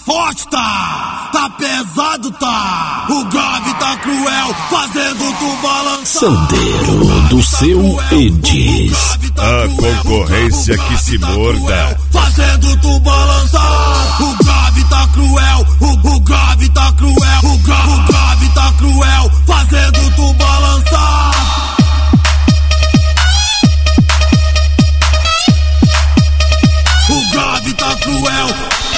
forte, tá pesado, tá. O grave tá cruel, fazendo tu balançar. Sandeiro do seu Edis. A concorrência que se morda. Fazendo tu balançar. O grave tá cruel, o grave tá cruel. O grave tá cruel, fazendo tu balançar. O grave tá cruel.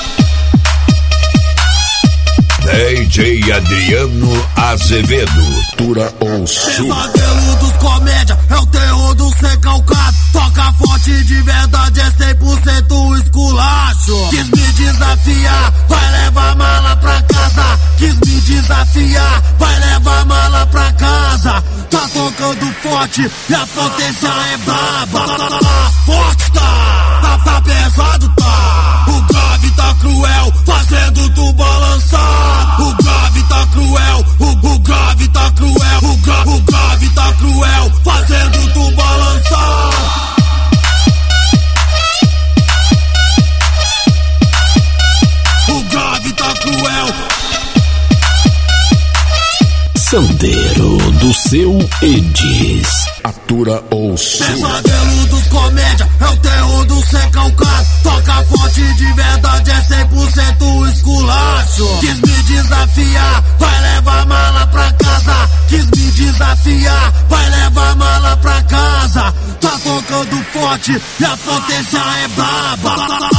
DJ Adriano Azevedo. Tura ou sul. Pesadelo dos comédia, é o terror do ser calcado. Toca forte de verdade, é 100% esculacho. Quis me desafiar, vai levar mala pra casa. Quis me desafiar, vai levar mala pra casa. Tá tocando forte e a potência é braba. Forte tá pesado, tá. O grave tá cruel, fazendo tu balançar. O grave tá cruel, o grave tá cruel. O grave tá cruel, fazendo tu balançar. O grave tá cruel. Sandeiro do seu Edis. Atura ou sul. Pesadelo dos comédia, é o terror do ser calcado. Toca forte de verdade, é 100% esculacho. Quis me desafiar, vai levar mala pra casa. Quis me desafiar, vai levar mala pra casa. Tá tocando forte e a potência é braba.